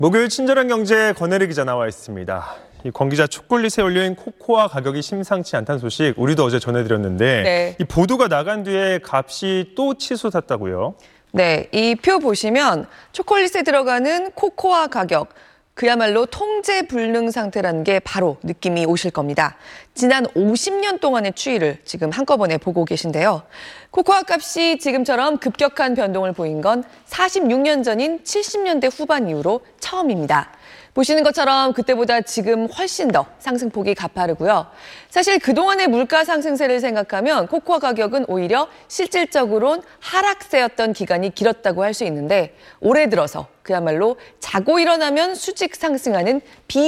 목요일 친절한 경제 권혜리 기자 나와 있습니다. 권 기자, 초콜릿에 올려인 코코아 가격이 심상치 않다는 소식 우리도 어제 전해드렸는데 네. 이 보도가 나간 뒤에 값이 또 치솟았다고요? 네, 이 표 보시면 초콜릿에 들어가는 코코아 가격, 그야말로 통제 불능 상태라는 게 바로 느낌이 오실 겁니다. 지난 50년 동안의 추이를 지금 한꺼번에 보고 계신데요. 코코아 값이 지금처럼 급격한 변동을 보인 건 46년 전인 70년대 후반 이후로 처음입니다. 보시는 것처럼 그때보다 지금 훨씬 더 상승폭이 가파르고요. 사실 그동안의 물가 상승세를 생각하면 코코아 가격은 오히려 실질적으로는 하락세였던 기간이 길었다고 할 수 있는데 올해 들어서 그야말로 자고 일어나면 수직 상승하는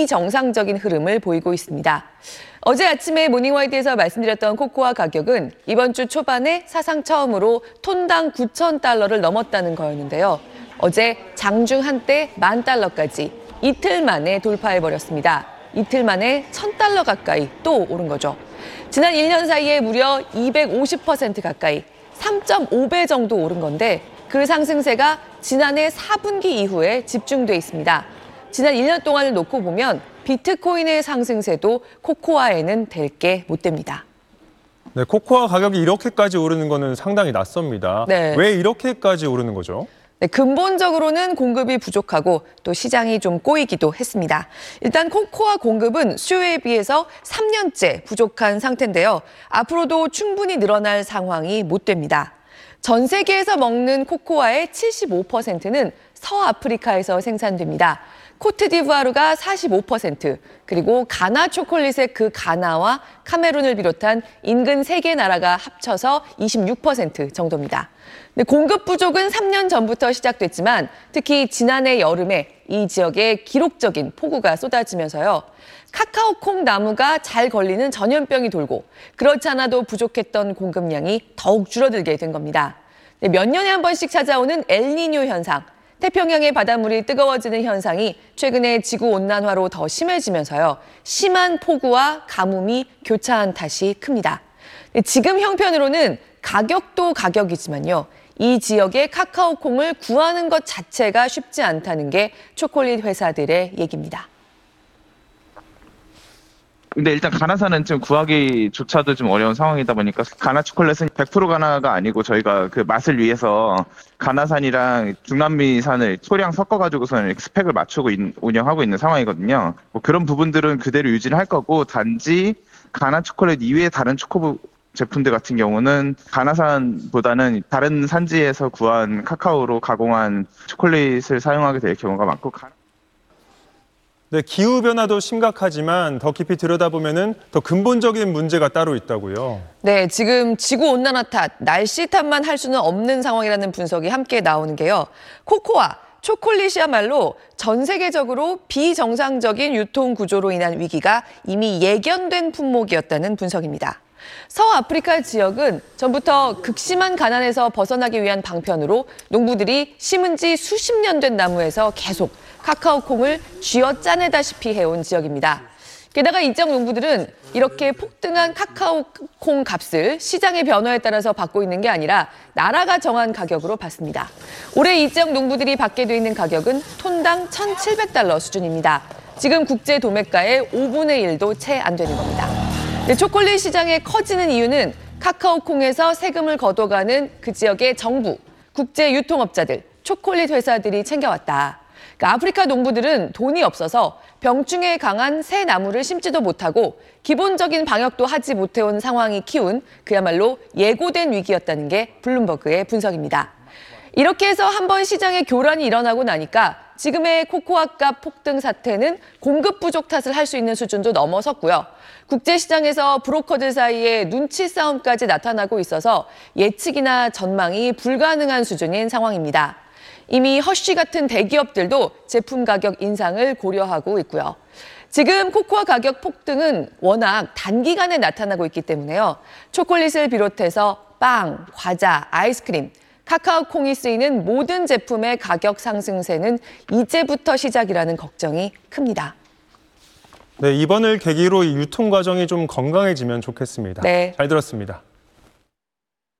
비정상적인 흐름을 보이고 있습니다. 어제 아침에 모닝와이드에서 말씀드렸던 코코아 가격은 이번 주 초반에 사상 처음으로 톤당 9,000달러를 넘었다는 거였는데요. 어제 장중 한때 10,000달러까지 이틀 만에 돌파해버렸습니다. 이틀 만에 1,000달러 가까이 또 오른 거죠. 지난 1년 사이에 무려 250% 가까이 3.5배 정도 오른 건데 그 상승세가 지난해 4분기 이후에 집중돼 있습니다. 지난 1년 동안을 놓고 보면 비트코인의 상승세도 코코아에는 될 게 못 됩니다. 네, 코코아 가격이 이렇게까지 오르는 거는 상당히 낯섭니다. 네. 왜 이렇게까지 오르는 거죠? 네, 근본적으로는 공급이 부족하고 또 시장이 좀 꼬이기도 했습니다. 일단 코코아 공급은 수요에 비해서 3년째 부족한 상태인데요. 앞으로도 충분히 늘어날 상황이 못 됩니다. 전 세계에서 먹는 코코아의 75%는 서아프리카에서 생산됩니다. 코트디부아르가 45%, 그리고 가나 초콜릿의 그 가나와 카메룬을 비롯한 인근 3개 나라가 합쳐서 26% 정도입니다. 공급 부족은 3년 전부터 시작됐지만 특히 지난해 여름에 이 지역에 기록적인 폭우가 쏟아지면서요. 카카오콩 나무가 잘 걸리는 전염병이 돌고 그렇지 않아도 부족했던 공급량이 더욱 줄어들게 된 겁니다. 몇 년에 한 번씩 찾아오는 엘니뇨 현상, 태평양의 바닷물이 뜨거워지는 현상이 최근에 지구온난화로 더 심해지면서요. 심한 폭우와 가뭄이 교차한 탓이 큽니다. 지금 형편으로는 가격도 가격이지만요. 이 지역의 카카오콩을 구하는 것 자체가 쉽지 않다는 게 초콜릿 회사들의 얘기입니다. 근데 일단 가나산은 지금 구하기조차도 좀 어려운 상황이다 보니까 가나 초콜릿은 100% 가나가 아니고 저희가 그 맛을 위해서 가나산이랑 중남미산을 소량 섞어가지고서는 스펙을 맞추고 운영하고 있는 상황이거든요. 뭐 그런 부분들은 그대로 유지를 할 거고 단지 가나 초콜릿 이외의 다른 초코 제품들 같은 경우는 가나산보다는 다른 산지에서 구한 카카오로 가공한 초콜릿을 사용하게 될 경우가 많고 네, 기후변화도 심각하지만 더 깊이 들여다보면 더 근본적인 문제가 따로 있다고요. 네, 지금 지구온난화 탓, 날씨 탓만 할 수는 없는 상황이라는 분석이 함께 나오는 게요. 코코아, 초콜릿이야말로 전 세계적으로 비정상적인 유통 구조로 인한 위기가 이미 예견된 품목이었다는 분석입니다. 서아프리카 지역은 전부터 극심한 가난에서 벗어나기 위한 방편으로 농부들이 심은 지 수십 년 된 나무에서 계속 카카오콩을 쥐어 짜내다시피 해온 지역입니다. 게다가 이 지역 농부들은 이렇게 폭등한 카카오콩 값을 시장의 변화에 따라서 받고 있는 게 아니라 나라가 정한 가격으로 받습니다. 올해 이 지역 농부들이 받게 돼 있는 가격은 톤당 1,700달러 수준입니다. 지금 국제 도매가의 5분의 1도 채 안 되는 겁니다. 네, 초콜릿 시장이 커지는 이유는 카카오콩에서 세금을 걷어가는 그 지역의 정부, 국제 유통업자들, 초콜릿 회사들이 챙겨왔다. 그러니까 아프리카 농부들은 돈이 없어서 병충해에 강한 새 나무를 심지도 못하고 기본적인 방역도 하지 못해온 상황이 키운 그야말로 예고된 위기였다는 게 블룸버그의 분석입니다. 이렇게 해서 한번 시장에 교란이 일어나고 나니까 지금의 코코아 값 폭등 사태는 공급 부족 탓을 할 수 있는 수준도 넘어섰고요. 국제시장에서 브로커들 사이에 눈치 싸움까지 나타나고 있어서 예측이나 전망이 불가능한 수준인 상황입니다. 이미 허쉬 같은 대기업들도 제품 가격 인상을 고려하고 있고요. 지금 코코아 가격 폭등은 워낙 단기간에 나타나고 있기 때문에요. 초콜릿을 비롯해서 빵, 과자, 아이스크림, 카카오콩이 쓰이는 모든 제품의 가격 상승세는 이제부터 시작이라는 걱정이 큽니다. 네, 이번을 계기로 이 유통 과정이 좀 건강해지면 좋겠습니다. 네. 잘 들었습니다.